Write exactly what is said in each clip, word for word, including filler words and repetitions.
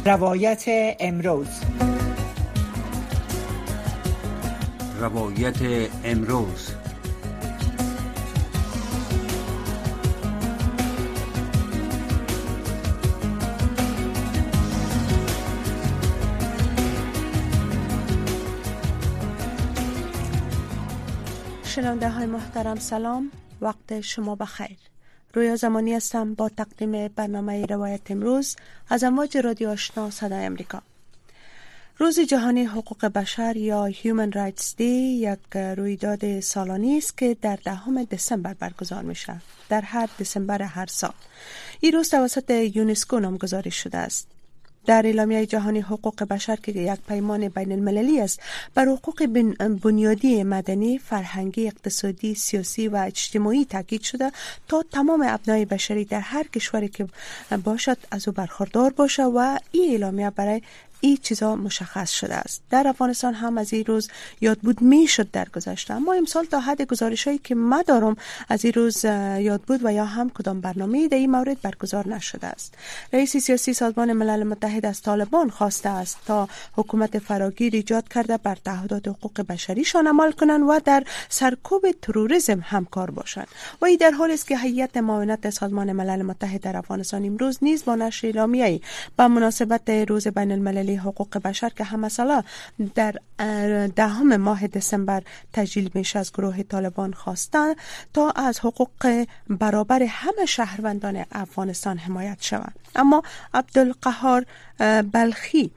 روایت امروز روایت امروز شنونده های محترم سلام، وقت شما بخیر. رویا زمانی هستم با تقدیم برنامه روایت امروز از امواج رادیو آشنا صدای امریکا. روز جهانی حقوق بشر یا Human Rights Day یک رویداد سالانه است که در دهم دسامبر برگزار میشه. در هر دسامبر هر سال این روز توسط یونسکو نامگذاری شده است. در اعلامیه جهانی حقوق بشر که یک پیمان بین المللی است بر حقوق بنیادی مدنی، فرهنگی، اقتصادی، سیاسی و اجتماعی تاکید شده تا تمام ابنای بشری در هر کشوری که باشد از او برخوردار باشه و این اعلامیه برای این چیزا مشخص شده است. در افغانستان هم از این روز یاد بود می شد در گذشته، اما امسال تا حد گزارشایی که ما دارم از این روز یاد بود و یا هم کدام برنامه در این مورد برگزار نشده است. رئیس سیاسی سازمان ملل متحد از طالبان خواسته است تا حکومت فراگیر ایجاد کرده بر تعهدات حقوق بشریشان عمل کنند و در سرکوب تروریسم همکار باشند. و این در حالی است که هیئت معاونت سازمان ملل متحد در افغانستان امروز نیز با نشر اعلامیه‌ای به مناسبت روز بین المللی حقوق بشر که هم مسئله در دهم ماه دسامبر تجلیل میشه از گروه طالبان خواستن تا از حقوق برابر همه شهروندان افغانستان حمایت شود. اما عبدالقهار بلخی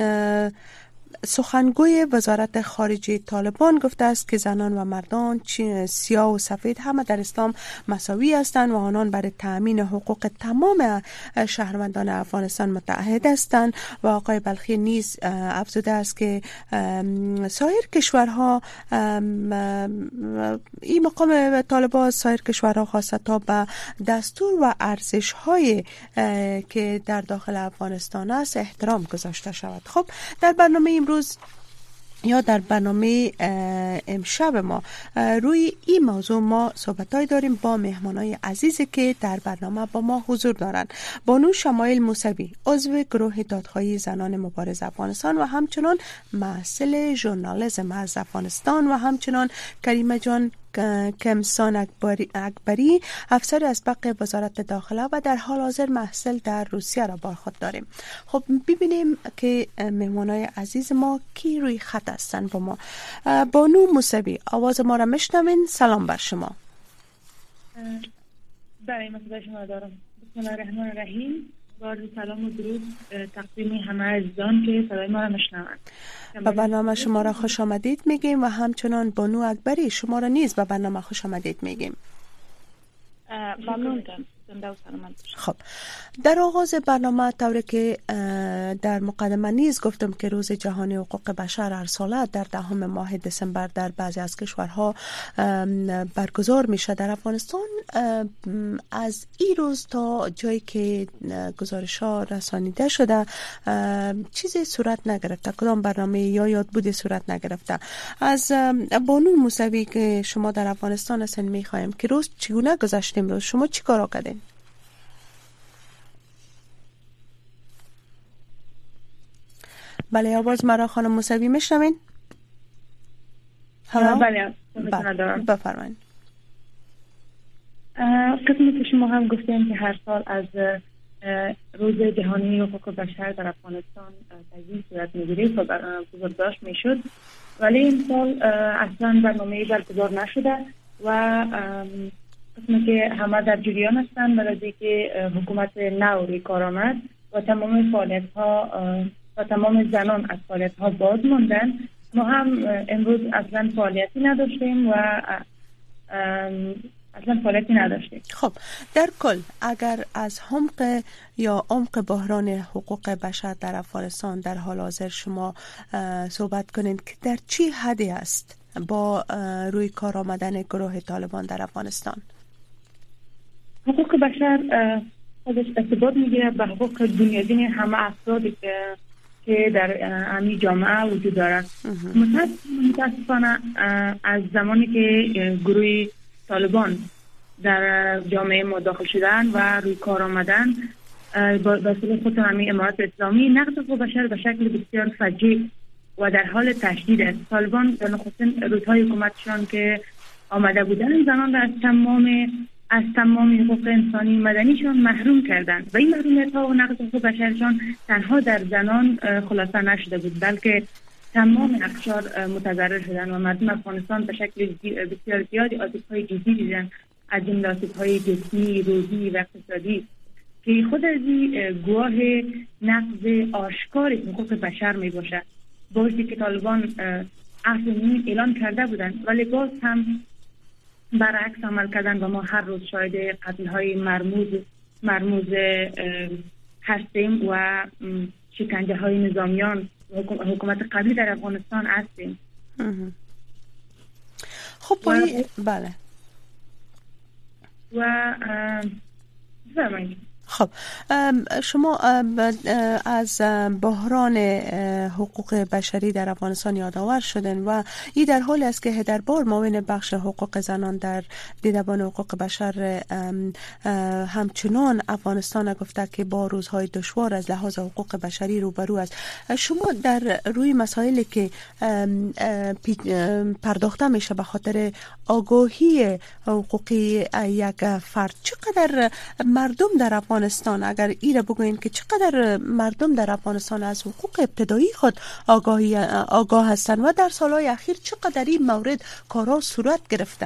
سخنگوی وزارت خارجه طالبان گفته است که زنان و مردان سیاه و سفید همه در اسلام مساوی هستند و آنان برای تأمین حقوق تمام شهروندان افغانستان متحد هستند. و آقای بلخی نیز افزوده است که سایر کشورها این مقام طالبان سایر کشورها خواسته تا به دستور و ارزش‌های که در داخل افغانستان است احترام گذاشته شود. خب در برنامه امروز یا در برنامه امشب ما روی این موضوع ما صحبت‌های داریم با مهمانای عزیزی که در برنامه با ما حضور دارند. بانو شمایل موسوی عضو گروه دادخواهی زنان مبارز افغانستان و همچنان محصل ژورنالیسم از افغانستان و همچنان کریمه جان کمسان اکبری, اکبری افسر اسبق وزارت داخله و در حال حاضر محصل در روسیه را با خود داریم. خب ببینیم که مهمانای عزیز ما کی روی خط هستن با ما. بانو موسوی آواز ما را میشنوین؟ سلام بر شما. برای مصدر شما دارم. بسم الله الرحمن الرحیم. با سلام و درود تقدیم همه عزیزان که صدای ما را میشنوند. به برنامه شما را خوش آمدید میگیم و همچنان بانو اکبری شما را نیز به برنامه خوش آمدید میگیم. ممنونم. خب در آغاز برنامه طوری که در مقدمه نیز گفتم که روز جهانی حقوق بشر هر ساله در دهم ماه دسامبر در بعضی از کشورها برگزار میشه. در افغانستان از این روز تا جایی که گزارش ها رسانیده شده چیزی صورت نگرفته، کدام برنامه یا یاد بوده صورت نگرفته. از بانو موسوی که شما در افغانستان هستین میخوایم که روز چگونه گذشت؟ امروز شما چی کارا کردین؟ بله آواز مرا خانم موسوی میشنوین؟ بله بفرمایید. قسمی که شما هم گفتین که هر سال از روز جهانی حقوق بشر در افغانستان تجلیل صورت میگیره و بزرگداشت میشد، ولی این سال اصلا برنامه‌ای برگزار نشده و قسمی که همه در جریان هستن برای که حکومت نو روی کار آمد و تمام فعالیت ها و تمام زنان از فعالیت ها باز موندن. ما هم امروز اصلا فعالیتی نداشتیم و اصلا فعالیتی نداشتیم. خب در کل اگر از عمق یا عمق بحران حقوق بشر در افغانستان در حال حاضر شما صحبت کنید که در چی حدی است با روی کار آمدن گروه طالبان در افغانستان؟ حقوق بشر خودش ارتباط میگیره به حقوق بنیادین همه افرادی که که در امی جامعه وجود دارد. متاسفانه از زمانی که گروه طالبان در جامعه ما داخل شدن و روی کار آمدن با وسیله خود همین امارات اسلامی نقض حقوق بشر به شکل بسیار فجیع و در حال تشدید است. طالبان در نخستین روزهای حکومتشان که آمده بودن زنان را از تمام از تمام حقوق انسانی مدنیشان محروم کردند و این محرومیت ها و نقض حقوق بشرشان تنها در زنان خلاصه نشده بود، بلکه تمام اقشار متضرر شدند و مردم افغانستان به شکل بسیار زیادی آسیب‌های جدی دیدند، از جمله آسیب‌های جسمی، روحی و اقتصادی که خود از گواه نقض آشکار حقوق بشر می باشد. بازی که طالبان اصلا اعلان کرده بودند ولی باز هم برعکس عمل کردن و ما هر روز شاهد قتل‌های مرموز مرموز هستیم و شکنجه های نظامیان حکومت قبلی در افغانستان هستیم. خب باید بله و زمانی خب شما از بحران حقوق بشری در افغانستان یادآور شدن و این در حالی است که در بار معاون بخش حقوق زنان در دیدبان حقوق بشر همچنان افغانستان گفته که با روزهای دشوار از لحاظ حقوق بشری روبرو است. شما در روی مسائلی که پرداخته میشه به خاطر آگاهی حقوقی یک فرد، چقدر مردم در افغانستان اگر ایره بگوین که چقدر مردم در افغانستان از حقوق ابتدایی خود آگاهی آگاه هستند و در سالهای اخیر چقدر این مورد کارا صورت گرفته؟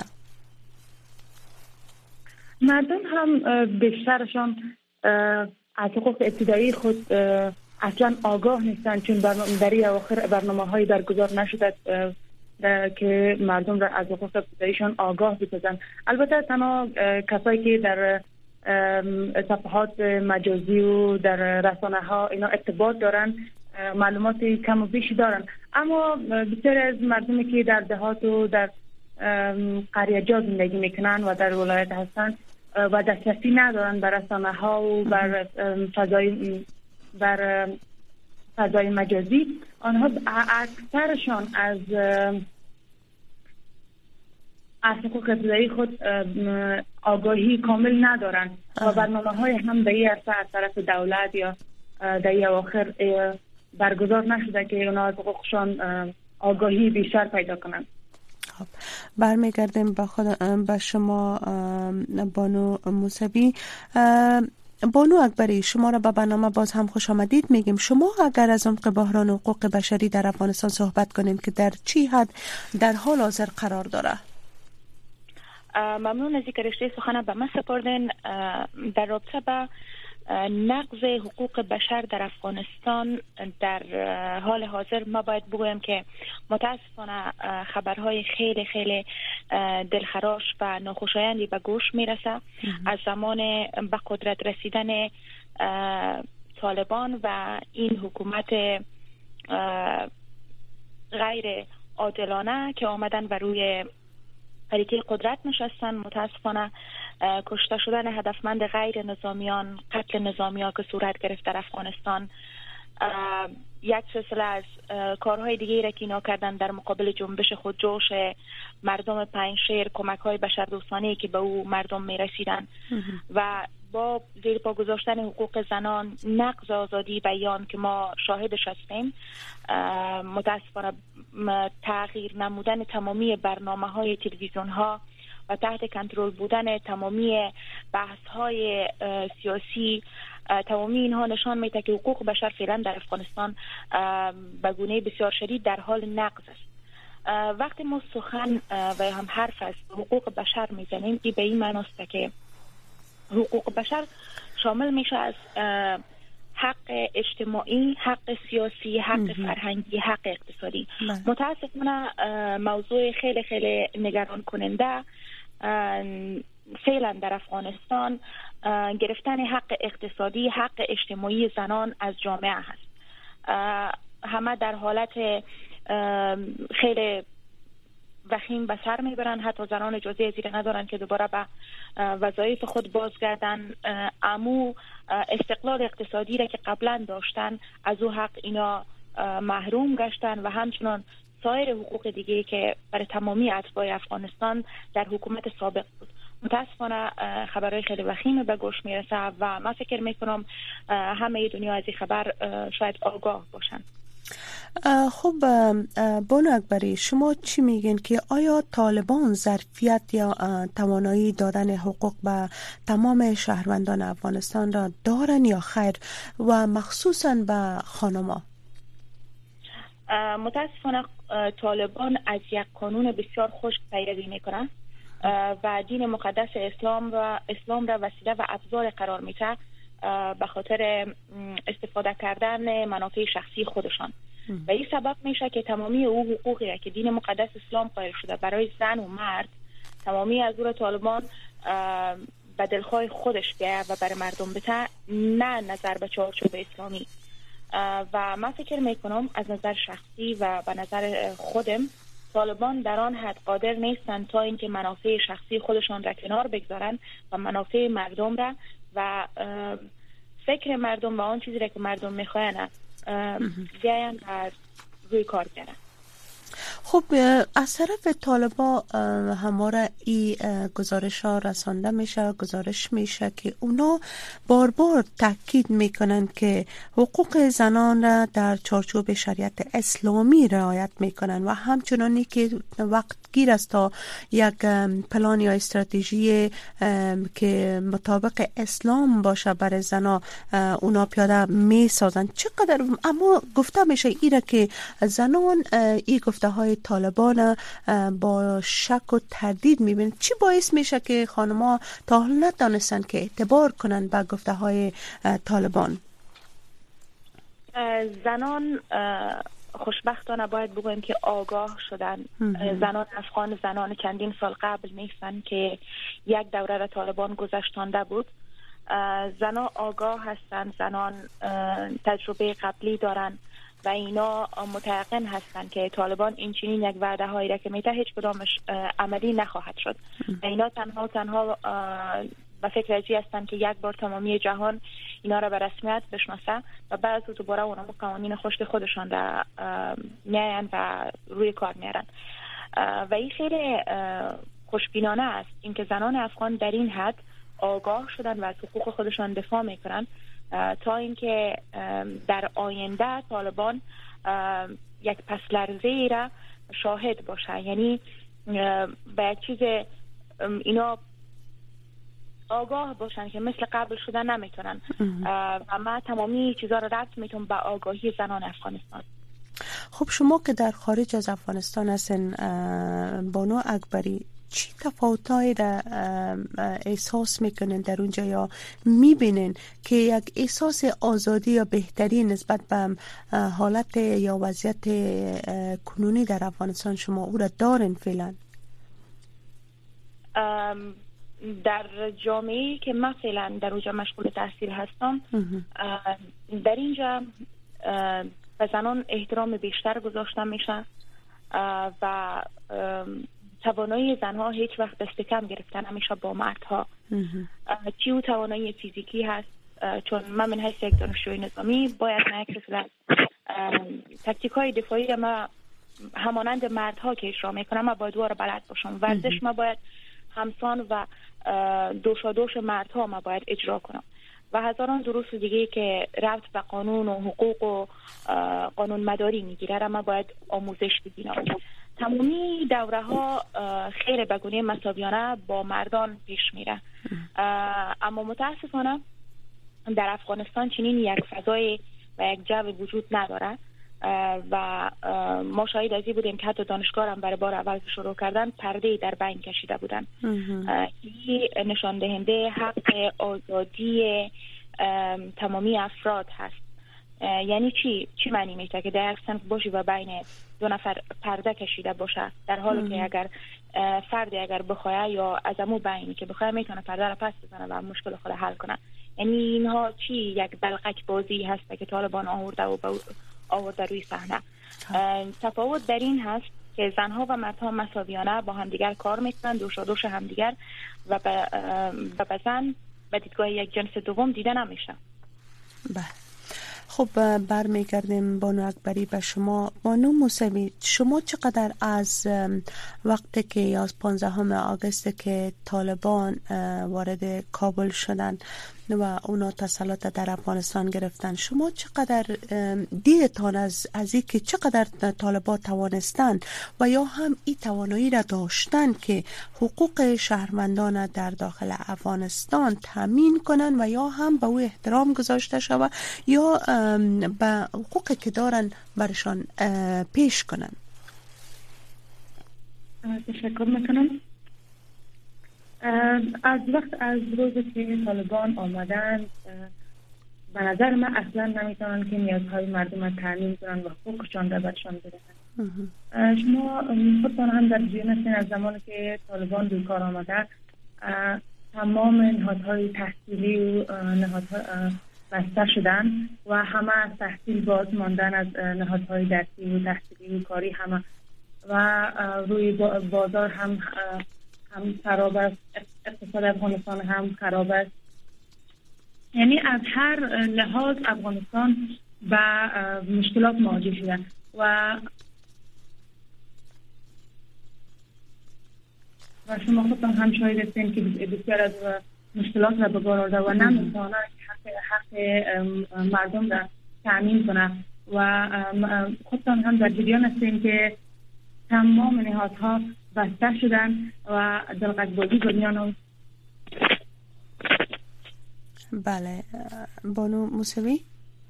مردم هم بیشترشان از حقوق ابتدایی خود اصلا آگاه نیستند، چون در این اواخر برنامه‌های برگزار نشده که مردم را از حقوق ابتداییشان آگاه بسازند. البته تنها کسایی که در صفحات مجازی و در رسانه ها اینا ارتباط دارن معلومات کم و بیشی دارن، اما بسیاری از مردمی که در دهات و در قریه جا زندگی میکنن و در ولایت هستن و دسترسی ندارن بر رسانه ها و بر فضای بر فضای مجازی، آنها اکثرشان از از حقوق ابتدایی خود آگاهی کامل ندارن و برنامه های هم در این عرصه از طرف دولت یا در این اواخر برگزار نشده که اونا از حقوقشان آگاهی بیشتر پیدا کنند. خب برمیگردیم به خود به شما بانو موسوی. بانو اکبری، شما را به برنامه باز هم خوش آمدید میگیم. شما اگر از عمق بحران حقوق بشری در افغانستان صحبت کنیم که در چی حد در حال حاضر قرار داره؟ ممنون از اینکه رشته سخن به من سپردین. در رابطه با نقض حقوق بشر در افغانستان در حال حاضر ما باید بگویم که متاسفانه خبرهای خیلی خیلی دلخراش و ناخوشایندی به گوش میرسه از زمان به قدرت رسیدن طالبان و این حکومت غیر عادلانه که آمدن و روی قریطه قدرت نشستن. متاسفانه کشته شدن هدفمند غیر نظامیان، قتل نظامیان که صورت گرفت در افغانستان، یک سلسله از کارهای دیگه را که اینا کردن در مقابل جنبش خودجوش مردم پنجشیر، کمک های بشردوستانه‌ای که به او مردم می رسیدن و با زیر پا گذاشتن حقوق زنان، نقض آزادی بیان که ما شاهدش هستیم، متاسفانه تغییر نمودن تمامی برنامه های تلویزیون ها و تحت کنترل بودن تمامی بحث های سیاسی، تمامی اینها نشان میده که حقوق بشر فعلا در افغانستان به گونه بسیار شدید در حال نقض است. وقتی ما سخن و هم حرف از حقوق بشر میزنیم، این به این معناست که حقوق بشر شامل میشه از حق اجتماعی، حق سیاسی، حق فرهنگی، حق اقتصادی. متاسفانه موضوع خیلی خیلی نگران کننده فعلا در افغانستان گرفتن حق اقتصادی، حق اجتماعی زنان از جامعه هست. همه در حالت خیلی وخیم به سر میبرن، حتی زنان اجازه ازیره ندارن که دوباره به وظایف خود بازگردن. امو استقلال اقتصادی را که قبلا داشتن از او حق اینا محروم گشتن و همچنان سایر حقوق دیگه که برای تمامی اتباع افغانستان در حکومت سابق بود. متاسفانه خبرهای خیلی وخیم به گوش میرسه و من فکر میکنم همه دنیا از این خبر شاید آگاه باشن. خب بانو اکبری، شما چی میگین که آیا طالبان ظرفیت یا توانایی دادن حقوق به تمام شهروندان افغانستان را دارن یا خیر، و مخصوصا به خانما؟ متاسفانه طالبان از یک قانون بسیار خشک پیروی میکنن و دین مقدس اسلام و اسلام را وسیله و ابزار قرار میده به خاطر استفاده کردن منافع شخصی خودشان و این سبب میشه که تمامی او حقوقی که دین مقدس اسلام قائل شده برای زن و مرد، تمامی از او طالبان به دلخواه خودش بیاید و برای مردم بده، نه نظر به چارچوب اسلامی. و من فکر میکنم از نظر شخصی و به نظر خودم طالبان در آن حد قادر نیستن تا اینکه منافع شخصی خودشان را کنار بگذارن و منافع مردم را و فکر مردم و آن چیزی را که مردم میخواین بیاین از روی کار بیارن. خب از طرف طالبا همواره این گزارش ها رسانده میشه، گزارش میشه که اونا بار بار تاکید میکنن که حقوق زنان را در چارچوب شریعت اسلامی رعایت میکنن و همچنانی که وقت گیر است تا یک پلان یا استراتژی که مطابق اسلام باشه برای زنا اونا پیاده میسازن. چقدر اما گفته میشه ایره که زنان این گفته های طالبان با شک و تردید میبینن. چی باعث میشه که خانم‌ها تا حال ندانستن که اعتبار کنن به گفته های طالبان؟ زنان خوشبختانه باید بگویم که آگاه شدن. زنان افغان زنان چندین سال قبل نیستن که یک دوره را طالبان گذشتانده بود. زنان آگاه هستن، زنان تجربه قبلی دارن و اینا متيقن هستن که طالبان این چنین یک وعده هایی را که میته هیچ کدامش عملی نخواهد شد. و اینا تنها تنها به فکر ازی هستن که یک بار تمامی جهان اینا را به رسمیت بشناسه و بعد از دوباره اونا قوانین خشک خودشان را میان و روی کار میارن. و این خیلی خوشبینانه است اینکه زنان افغان در این حد آگاه شدن و از حقوق خودشان دفاع میکنن تا اینکه در آینده طالبان یک پس لرزه را شاهد باشه. یعنی به یک چیز اینا آگاه باشن که مثل قبل شدن نمیتونن و ما تمامی چیزا رو ربط میتونم به آگاهی زنان افغانستان. خب شما که در خارج از افغانستان هستین بانو اکبری، چی تفاوت‌هایی را احساس میکنین در اونجا یا میبینین که یک احساس آزادی یا بهتری نسبت به حالت یا وضعیت کنونی در افغانستان شما او را دارین فعلا؟ در جامعه‌ای که من فعلا در اونجا مشغول تحصیل هستم، در اینجا به زنان احترام بیشتر گذاشته میشه و توانایی زنها هیچ وقت دست کم گرفته نمیشه با مردها. چی او توانایی فیزیکی هست، چون من من حیث یک دانشجوی نظامی باید نه یک رسالت تکتیک های دفاعی ما همانند مردها که اجرا میکنم ما باید وارد بلد باشم. ورزش ما باید همسان و دوشادوش مردها ما باید اجرا کنم و هزاران دروس دیگه که ربط به قانون و حقوق و قانون مداری میگیره را ما باید آموزش ببینم. تمامی دوره ها خیر بگونه مساویانه با مردان پیش میره، اما متاسفانه در افغانستان چنین یک فضای و یک جو وجود نداره و ما شاهد ازی بودیم که حتی دانشگاه هم برای بار اول شروع کردن پرده در بین کشیده بودن. این نشان دهنده حق آزادی تمامی افراد هست. یعنی چی؟ چی معنی میشه که در یک صنف باشی و بین دو نفر پرده کشیده باشه، در حالی که اگر فردی اگر بخواه یا از امو بینی که بخواه میتونه پرده را پس بزنه و مشکل خود حل کنه. یعنی اینها چی یک دلقک بازی هست که طالبان آورده و آورده روی صحنه. تفاوت در این هست که زنها و مردها مساویانه با همدیگر کار میکنن، دوشادوش همدیگر و به زن به دیدگاه یک جنس دوم دیده نمیشه. بله. خب برمیگردیم بانو اکبری به شما. بانو موسوی، شما چقدر از وقتی که یا پانزدهم آگوست که طالبان وارد کابل شدن و اونا تسلط در افغانستان گرفتن، شما چقدر دیدتان از از این که چقدر طالبان توانستند و یا هم این توانایی را داشتن که حقوق شهروندان در داخل افغانستان تامین کنن و یا هم به او احترام گذاشته شود یا به حقوقی که دارن برشان پیش کنن؟ تشکر میکنم. از وقت از روزی که طالبان آمدن به نظر من اصلا نمیتونن که نیازهای مردم را تامین کنن و حقوقشان را برشان بدهن. شما خودتان هم در جریان هستین از زمانی که طالبان به کار آمده تمام نهادهای تحصیلی و نهادها بسته شدن و همه از تحصیل باز ماندن، از نهادهای درسی و تحصیلی و کاری همه، و روی بازار هم هم خراب است، اقتصاد افغانستان هم خراب است. یعنی از هر لحاظ افغانستان به مشکلات مواجه شده و و شما خودتان هم شاهد هستین که بسیار از مشکلات را به بار آورده و نمیتونه حق حق مردم را تامین کنه و خودتان هم در جریان هستین که تمام نهادها بسته شدن و دلغک‌بازی بنیان. بله بانو موسوی.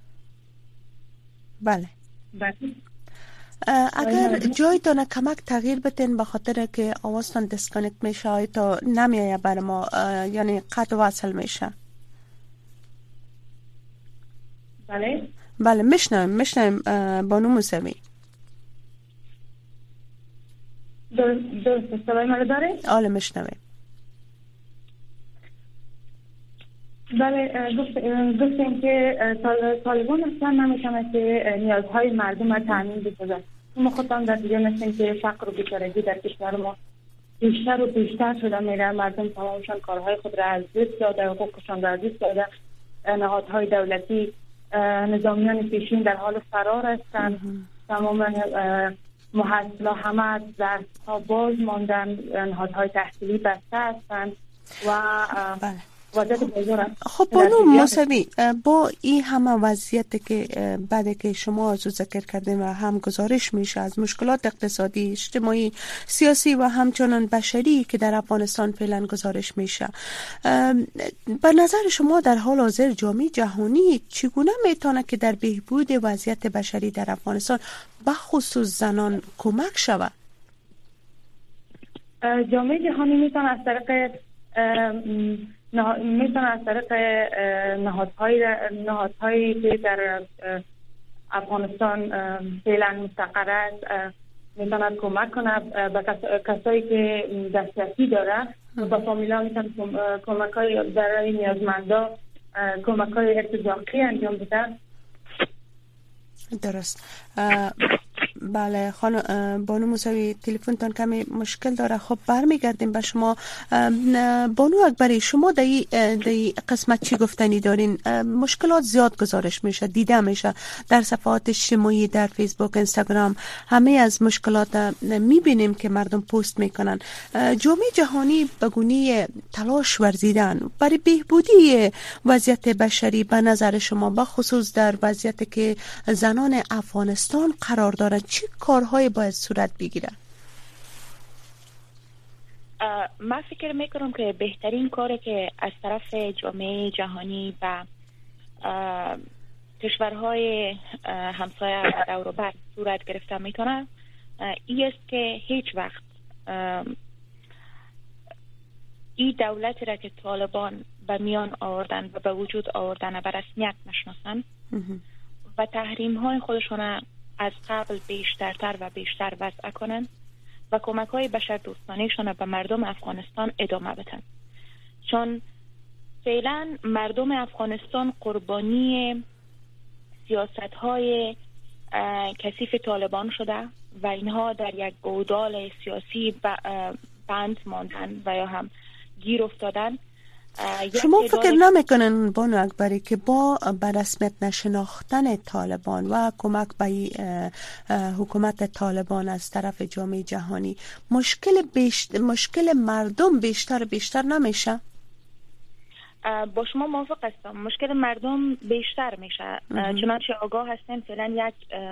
بله بله اگر جای دانه کمک تغییر بتین به خاطر که آوازتان دیسکانکت میشه تا نمیایه بر ما، یعنی قطع و وصل میشه. بله بله میشنویم میشنویم بانو موسوی. درست صدای من داره؟ آله میشنویم. بله گفتیم که طالبان اصلا نمیتونه که نیازهای مردم را تامین بکنه. ما خودم در جریان هستیم که فقر و بیچارگی در کشور ما بیشتر و بیشتر شده میره. مردم تمامشان کارهای خود را از دست داده، حقوقشان را از دست داده. نهادهای دولتی، نظامیان پیشین در حال فرار هستند. تمام محصلا همه در ها باز ماندن، نهادهای تحصیلی بسته هستند و بله. خب بانو موسوی، با این همه وضعیت که بعد که شما از ذکر کردیم و هم گزارش میشه از مشکلات اقتصادی، اجتماعی، سیاسی و همچنان بشری که در افغانستان فعلا گزارش میشه، به نظر شما در حال حاضر جامعه جهانی چگونه میتونه که در بهبود وضعیت بشری در افغانستان به خصوص زنان کمک شود؟ جامعه جهانی میتونه از طریق نه... میتونه از طریق نهادهای نهادهایی که در افغانستان فعلا مستقر است میتونه کمک کنه به کسایی که دسترسی داره و به فامیلا میتونه کمک های برای نیازمندا کمک های ارتزاقی انجام بده. درست. بله خانم بانو موسوی، تلفنتان کمی مشکل داره. خب برمیگردیم به شما. بانو اکبری، شما در این قسمت چی گفتنی دارین؟ مشکلات زیاد گزارش میشه، دیده میشه در صفحات اجتماعی، در فیسبوک، اینستاگرام، همه از مشکلات میبینیم که مردم پست میکنن. جامعه جهانی بگونه تلاش ورزیدن برای بهبودی وضعیت بشری به نظر شما، به خصوص در وضعیتی که زنان افغانستان قرار دارن، چه کارهایی باید صورت بگیره؟ من فکر میکنم که بهترین کاری که از طرف جامعه جهانی و کشورهای همسایه و دور و بر صورت گرفته میتونه این است که هیچ وقت این دولتی را که طالبان به میان آوردن و به وجود آوردن به رسمیت نشناسن و تحریم های خودشون از قبل بیشترتر و بیشتر وضع کنن و کمک های بشر دوستانهشون به مردم افغانستان ادامه بدن. چون فعلا مردم افغانستان قربانی سیاست های کثیف طالبان شده و اینها در یک گودال سیاسی بند ماندن و یا هم گیر افتادن شما فکر نمیکنن بانو اکبری که با به رسمیت نشناختن طالبان و کمک به حکومت طالبان از طرف جامعه جهانی مشکل بیشتر مشکل مردم بیشتر بیشتر نمیشه؟ با شما موافق هستم، مشکل مردم بیشتر میشه. چنانچه آگاه هستیم فعلا یک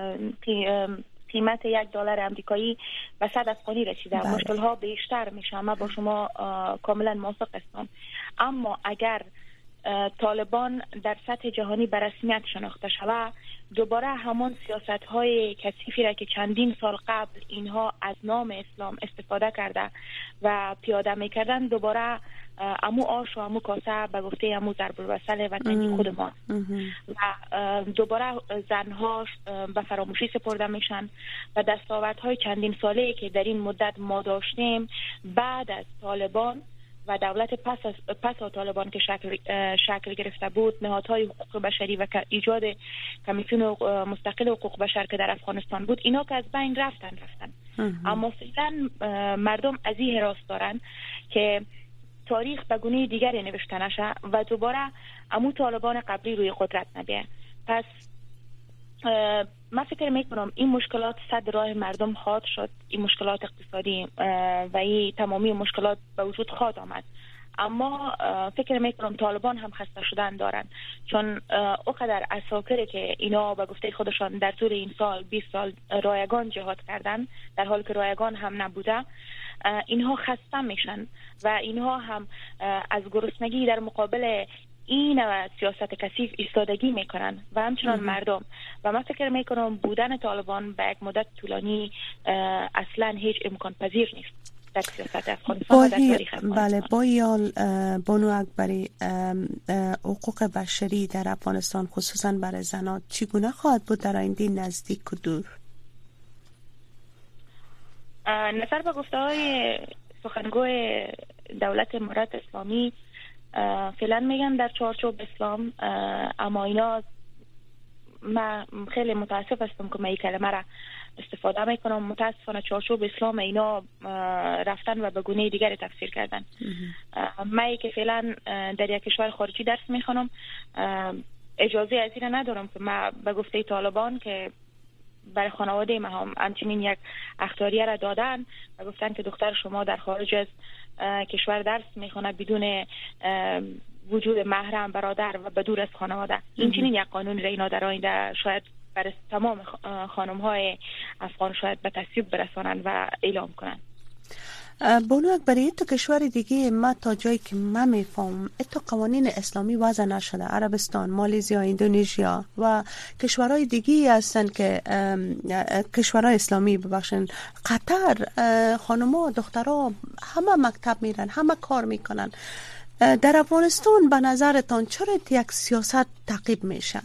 قیمت یک دلار امریکایی به صد افغانی رسیده. بله. مشکل ها بیشتر میشه. من با شما کاملا موافق هستم. اما اگر طالبان در سطح جهانی به رسمیت شناخته شود، دوباره همان سیاست های کثیفی را که چندین سال قبل اینها از نام اسلام استفاده کرده و پیاده میکردن، دوباره امو آش و امو کاسه به گفته امو ضرب المثل وطنی خود ما و دوباره زنها به فراموشی سپرده میشن و دستاوردهای چندین ساله‌ای که در این مدت ما داشتیم بعد از طالبان و دولت پس از پس از طالبان که شکل شکل گرفته بود، نهادهای حقوق بشری و ایجاد کمیسیون مستقل حقوق بشر که در افغانستان بود، اینا که از بین رفتن رفتن اما فعلا مردم از این حراس دارن که تاریخ به گونه دیگری نوشته نشه و دوباره امو طالبان قبلی روی قدرت نبیه. پس من فکر میکنم این مشکلات صد راه مردم خواهد شد، این مشکلات اقتصادی و این تمامی مشکلات به وجود خواهد آمد. اما فکر میکنم طالبان هم خسته شدن دارن، چون اوقدر اساکری که اینا به گفته خودشان در طول این سال بیست سال رایگان جهاد کردن در حالی که رایگان هم نبوده، اینها خسته میشن و اینها هم از گرسنگی در مقابل این و سیاست کثیف ایستادگی میکنن و همچنان مردم. و من فکر میکنم بودن طالبان به یک مدت طولانی اصلا هیچ امکان پذیر نیست در سیاست افغانستان و در تاریخ افغانستان. بله، با یال بانو اکبری، حقوق بشری در افغانستان خصوصا برای زنان چگونه خواهد بود در آینده نزدیک و دور؟ نظر به گفته های سخنگوی دولت امارات اسلامی فعلا میگن در چارچوب اسلام، اما اینا من خیلی متاسف هستم که من این کلمه را استفاده میکنم. متاسفانه چارچوب اسلام اینا رفتن و به گونه دیگری تفسیر کردن. من که فعلا در یک کشور خارجی درس میخونم، اجازه از این ندارم که من به گفته طالبان که برای خانواده ما هم همچنین یک اختیاریه را دادن و گفتن که دختر شما در خارج از کشور درس میخونه بدون وجود محرم، برادر و بدور از خانواده. این چنین یک قانون را اینا در آینده شاید برای تمام خانم های افغان شاید به تصویب برسانن و اعلام کنن. بانو اکبری، تو کشور دیگه ما تا جایی که من میفهم تو قوانین اسلامی وضع نشده. عربستان، مالزیا، اندونزیا و کشورهای دیگه هستن که کشورهای اسلامی ببخشن، قطر، خانم‌ها دخترها همه مکتب میرن، همه کار میکنن. در افغانستان به نظرتان چرا یک سیاست تعقیب میشه؟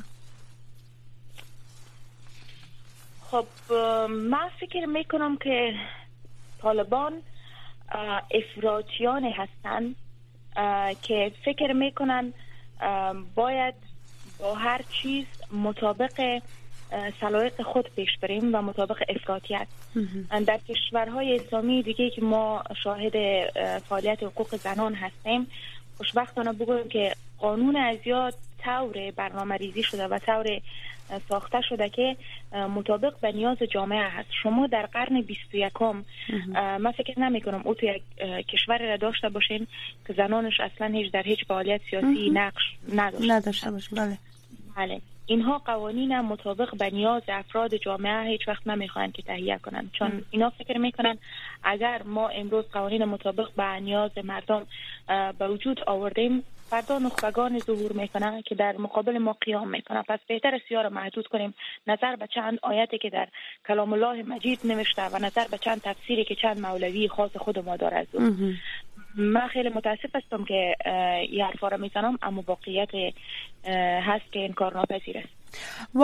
خب من فکر میکنم که طالبان افراطیان هستن که فکر میکنن باید با هر چیز مطابق سلایق خود پیش بریم و مطابق افراطیت. در کشورهای اسلامی دیگه که ما شاهد فعالیت حقوق زنان هستیم، خوشبختانه بگویم که قانون ازیا طور برنامه ریزی شده و طور ساخته شده که مطابق به نیاز جامعه هست. شما در قرن بیست و یکم من فکر نمی کنم او تو یک کشور را داشته باشین که زنانش اصلا هیچ در هیچ فعالیت سیاسی نقش نداشته, نداشته باشن. بله. بله. اینها قوانین مطابق به نیاز افراد جامعه هیچ وقت نمیخوان که تهیه کنن، چون اینا فکر میکنن اگر ما امروز قوانین مطابق به نیاز مردم به وجود آوردیم، فردا نخبگان ظهور میکنن که در مقابل ما قیام میکنن. پس بهتر سیاه را محدود کنیم، نظر به چند آیتی که در کلام الله مجید نوشته و نظر به چند تفسیری که چند مولوی خاص خود ما داره از اون. من خیلی متاسف هستم که این حرفا را میزنم، اما واقعیت هست که انکار ناپذیر است. و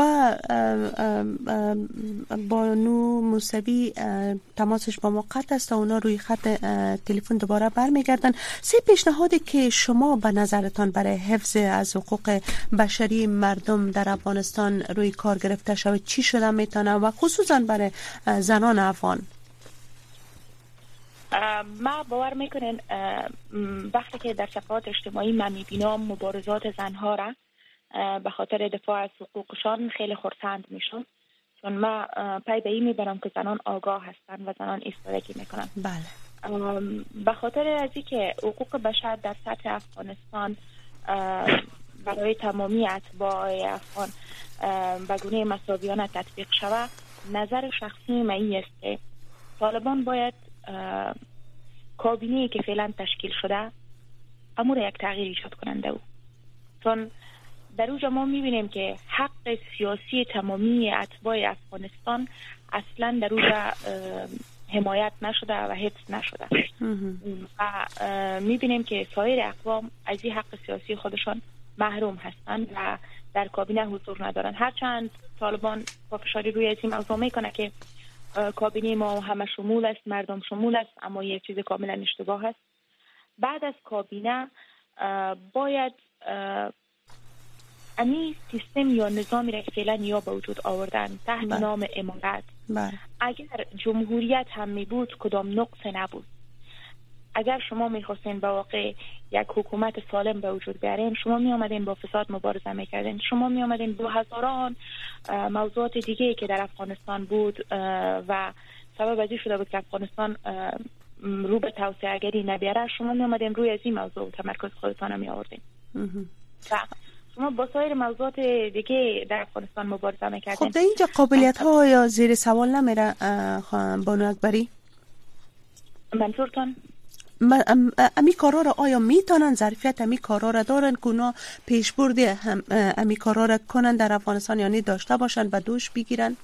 بانو موسوی تماسش با ما قطع است و اونا روی خط تلفن دوباره برمیگردن. سه پیشنهادی که شما به نظرتان برای حفظ از حقوق بشری مردم در افغانستان روی کار گرفته شود چی شده میتونه و خصوصا برای زنان افغان؟ ما باور میکنین وقتی که در صفحات اجتماعی من میبینم مبارزات زنها را به خاطر دفاع از حقوقشان خیلی خرسند میشم، چون ما پی به این میبرم که زنان آگاه هستند و زنان ایستادگی میکنن. بله. به خاطر از اینکه حقوق بشر در سطح افغانستان برای تمامی اتباع افغان به گونه مساویانه تطبیق شود، نظر شخصی من این است که طالبان باید کابینه‌ای که فعلا تشکیل شده امور یک تغییر ایجاد کننده او، چون در اونجا ما میبینیم که حق سیاسی تمامی اتباع افغانستان اصلا در اونجا حمایت نشده و حفظ نشده و میبینیم که سایر اقوام از این حق سیاسی خودشان محروم هستند و در کابینه حضور ندارن. هرچند طالبان پافشاری روی از این موضوع میکنه که کابینه ما همه شمول است، مردم شمول است، اما یک چیز کاملا اشتباه است. بعد از کابینه باید امی سیستم یا نظامی را که فعلا یا به وجود آوردن تحت بله. نام امارت بله. اگر جمهوریت هم می بود کدام نقص نبود. اگر شما میخواستین به واقع یک حکومت سالم به وجود بیارین، شما می آمدین با فساد مبارزه میکردین، شما می آمدین با هزاران موضوعات دیگه که در افغانستان بود و سبب ازی شده بود که افغانستان رو به توسعه گری نبیاره، شما می آمدین روی از این موضوع تمرکز خودتان می آوردین و شما با سایر موضوعات دیگه در افغانستان مبارزه میکردین. خب در اینجا قابلیت ها یا زیر سوال نمیره بانو اکبری؟ منظورتان؟ امی کارا را آیا میتونن ظرفیت امی کارا را دارن که اونا پیشبرد امی کارا را کنن در افغانستان، یعنی داشته باشن و دوش بگیرن؟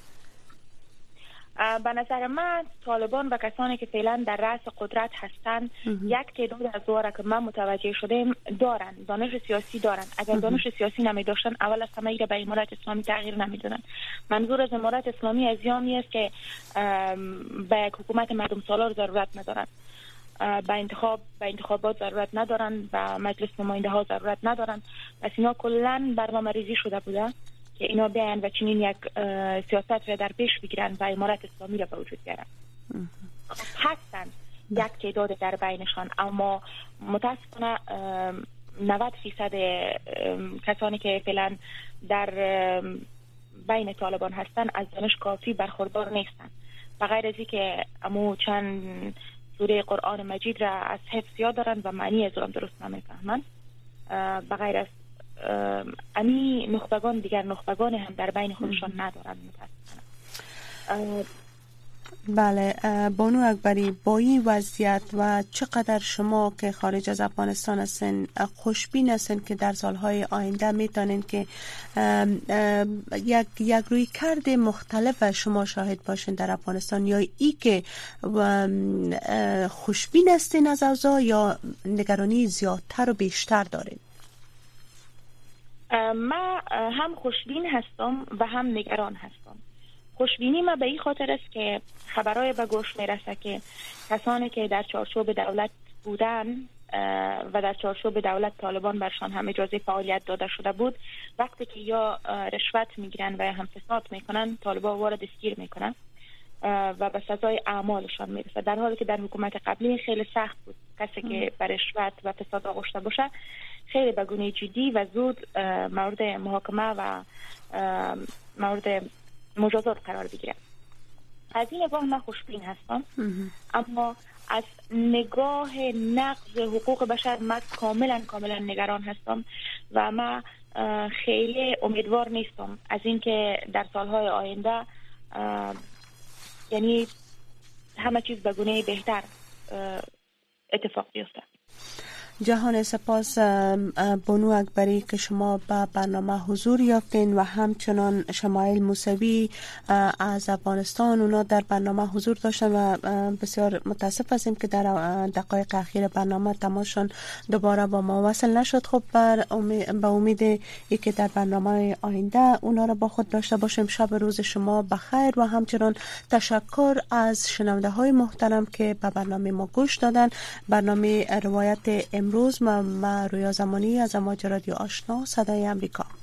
به نظر من طالبان و کسانی که فعلا در رأس قدرت هستند یک تعداد از اونا که من متوجه شدم دارن، دانش سیاسی دارن. اگر دانش سیاسی نمی داشتن اول از همه ایره به امارت اسلامی تغییر نمیدادن. منظور از امارت اسلامی از یامی است که به یک حکومت مردم سالار ضرورت ندارن، به انتخاب به انتخابات ضرورت ندارن، به مجلس نماینده ها ضرورت ندارن. پس اینا کلا برنامه ریزی شده بوده که اینا بیان و چنین یک سیاست را در پیش بگیرن و امارت اسلامی را به وجود بیارن. هستن یک تعداد در بینشان، اما متاسفانه نود فیصد کسانی که فعلا در بین طالبان هستن از دانش کافی برخوردار نیستن. بغیر از اینکه امو چند سوره قرآن مجید را از حفظ یاد دارن و معنی از آن درست نمیفهمن، بغیر از امی نخبگان دیگر نخبگان هم در بین خودشان ندارن متاسفانه. بله بانو اکبری، با این وضعیت و چقدر شما که خارج از افغانستان هستین خوشبین هستین که در سالهای آینده میتونین که یک یک روی کرده مختلف شما شاهد باشین در افغانستان، یا ای که خوشبین هستین از اوضاع یا نگرانی زیادتر و بیشتر دارین؟ ما هم خوشبین هستم و هم نگران هستم. خوشبینی ما به این خاطر است که خبرهای به گوش میرسه که کسانی که در چارچوب دولت بودن و در چارچوب دولت طالبان برشان هم اجازه فعالیت داده شده بود، وقتی که یا رشوت میگیرن و یا هم فساد میکنن، طالبان وارد دستگیر میکنن و به سزای اعمالشان میرسه، در حالی که در حکومت قبلی خیلی سخت بود کسی که بر رشوت و فساد آغشته باشه خیلی به گونه جدی و زود مورد محاکمه و مورد مجازات قرار بگیره. از این نگاه من خوشبین هستم، اما از نگاه نقض حقوق بشر من کاملا کاملا نگران هستم و من خیلی امیدوار نیستم از اینکه در سالهای آینده یعنی همه چیز به گونه بهتر اتفاق بیفته. جهان سپاس بانو اکبری که شما به برنامه حضور یافتین و همچنان شمایل موسوی از افغانستان اونا در برنامه حضور داشتن و بسیار متاسف هستیم که در دقایق اخیر برنامه تماشون دوباره با ما وصل نشد. خب بر امید به امید ای که در برنامه آینده اونا را با خود داشته باشیم. شب روز شما بخیر و همچنان تشکر از شنونده های محترم که به برنامه ما گوش دادن. برنامه روایت امروز ما, ما رویا زمانی از امواج رادیو آشنا صدای امریکا.